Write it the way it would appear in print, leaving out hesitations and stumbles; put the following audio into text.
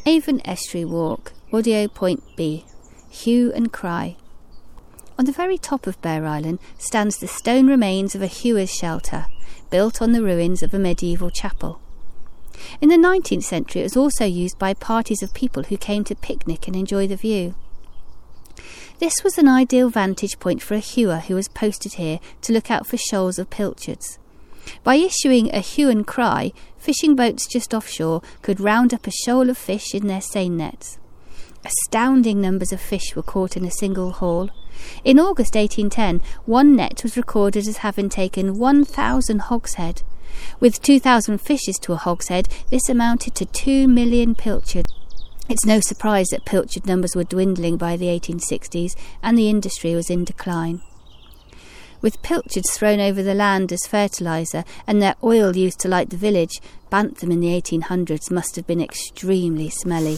Avon Estuary Walk, Audio Point B, Hue and Cry. On the very top of Bear Island stands the stone remains of a hewer's shelter, built on the ruins of a medieval chapel. In the 19th century it was also used by parties of people who came to picnic and enjoy the view. This was an ideal vantage point for a hewer who was posted here to look out for shoals of pilchards. By issuing a hue and cry, fishing boats just offshore could round up a shoal of fish in their seine nets. Astounding numbers of fish were caught in a single haul. In August 1810, one net was recorded as having taken 1,000 hogshead. With 2,000 fishes to a hogshead, this amounted to 2 million pilchards. It's no surprise that pilchard numbers were dwindling by the 1860s and the industry was in decline. With pilchards thrown over the land as fertiliser and their oil used to light the village, Bantham in the 1800s must have been extremely smelly.